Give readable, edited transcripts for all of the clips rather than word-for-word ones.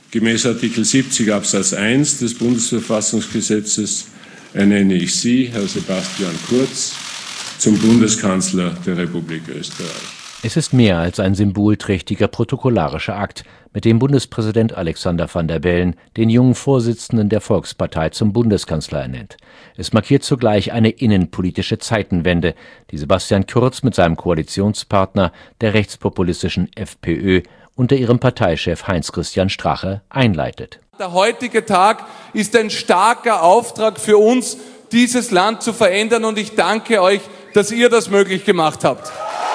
Gemäß Artikel 70 Absatz 1 des Bundesverfassungsgesetzes ernenne ich Sie, Herr Sebastian Kurz, zum Bundeskanzler der Republik Österreich. Es ist mehr als ein symbolträchtiger protokollarischer Akt, mit dem Bundespräsident Alexander Van der Bellen den jungen Vorsitzenden der Volkspartei zum Bundeskanzler ernennt. Es markiert zugleich eine innenpolitische Zeitenwende, die Sebastian Kurz mit seinem Koalitionspartner, der rechtspopulistischen FPÖ, unter ihrem Parteichef Heinz-Christian Strache einleitet. Der heutige Tag ist ein starker Auftrag für uns, dieses Land zu verändern, und ich danke euch, dass ihr das möglich gemacht habt.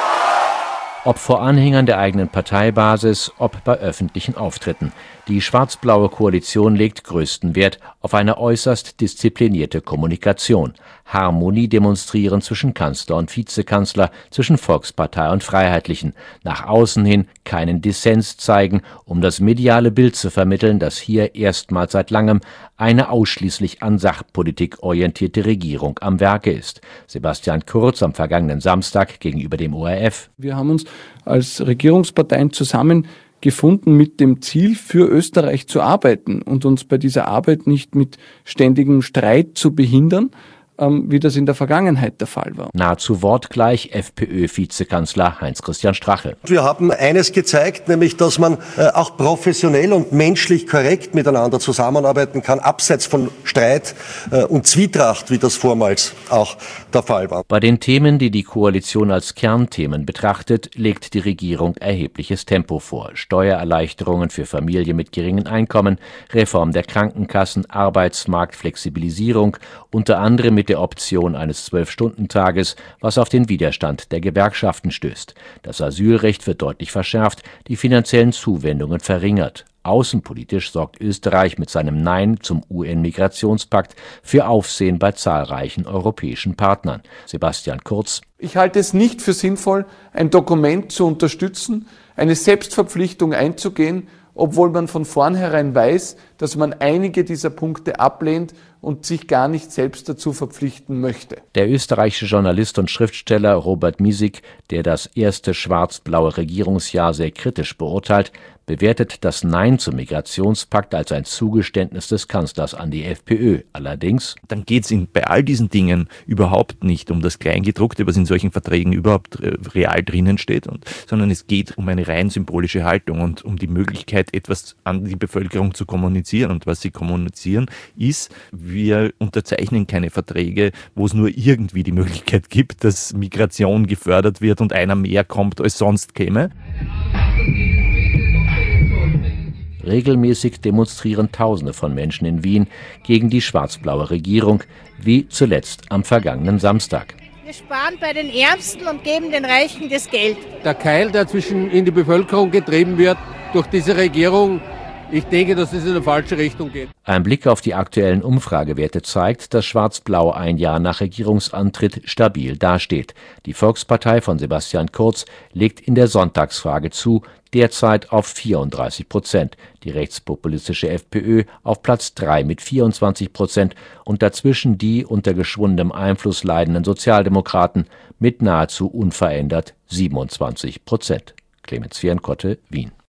Ob vor Anhängern der eigenen Parteibasis, ob bei öffentlichen Auftritten. Die schwarz-blaue Koalition legt größten Wert auf eine äußerst disziplinierte Kommunikation. Harmonie demonstrieren zwischen Kanzler und Vizekanzler, zwischen Volkspartei und Freiheitlichen. Nach außen hin keinen Dissens zeigen, um das mediale Bild zu vermitteln, dass hier erstmals seit langem eine ausschließlich an Sachpolitik orientierte Regierung am Werke ist. Sebastian Kurz am vergangenen Samstag gegenüber dem ORF. Wir haben uns als Regierungsparteien zusammengefunden mit dem Ziel, für Österreich zu arbeiten und uns bei dieser Arbeit nicht mit ständigem Streit zu behindern, wie das in der Vergangenheit der Fall war. Nahezu wortgleich FPÖ-Vizekanzler Heinz-Christian Strache. Wir haben eines gezeigt, nämlich, dass man auch professionell und menschlich korrekt miteinander zusammenarbeiten kann, abseits von Streit und Zwietracht, wie das vormals auch der Fall war. Bei den Themen, die die Koalition als Kernthemen betrachtet, legt die Regierung erhebliches Tempo vor. Steuererleichterungen für Familien mit geringen Einkommen, Reform der Krankenkassen, Arbeitsmarktflexibilisierung, unter anderem mit der Option eines 12-Stunden-Tages, was auf den Widerstand der Gewerkschaften stößt. Das Asylrecht wird deutlich verschärft, die finanziellen Zuwendungen verringert. Außenpolitisch sorgt Österreich mit seinem Nein zum UN-Migrationspakt für Aufsehen bei zahlreichen europäischen Partnern. Sebastian Kurz. Ich halte es nicht für sinnvoll, ein Dokument zu unterstützen, eine Selbstverpflichtung einzugehen, obwohl man von vornherein weiß, dass man einige dieser Punkte ablehnt und sich gar nicht selbst dazu verpflichten möchte. Der österreichische Journalist und Schriftsteller Robert Miesig, der das erste schwarz-blaue Regierungsjahr sehr kritisch beurteilt, bewertet das Nein zum Migrationspakt als ein Zugeständnis des Kanzlers an die FPÖ. Allerdings dann geht es bei all diesen Dingen überhaupt nicht um das Kleingedruckte, was in solchen Verträgen überhaupt real drinnen steht, sondern es geht um eine rein symbolische Haltung und um die Möglichkeit, etwas an die Bevölkerung zu kommunizieren. Und was sie kommunizieren, ist, wir unterzeichnen keine Verträge, wo es nur irgendwie die Möglichkeit gibt, dass Migration gefördert wird und einer mehr kommt, als sonst käme. Regelmäßig demonstrieren Tausende von Menschen in Wien gegen die schwarz-blaue Regierung, wie zuletzt am vergangenen Samstag. Wir sparen bei den Ärmsten und geben den Reichen das Geld. Der Keil, der in die Bevölkerung getrieben wird durch diese Regierung, ich denke, dass es in eine falsche Richtung geht. Ein Blick auf die aktuellen Umfragewerte zeigt, dass Schwarz-Blau ein Jahr nach Regierungsantritt stabil dasteht. Die Volkspartei von Sebastian Kurz legt in der Sonntagsfrage zu, derzeit auf 34%, die rechtspopulistische FPÖ auf Platz 3 mit 24% und dazwischen die unter geschwundenem Einfluss leidenden Sozialdemokraten mit nahezu unverändert 27%. Clemens Fehrenkotte, Wien.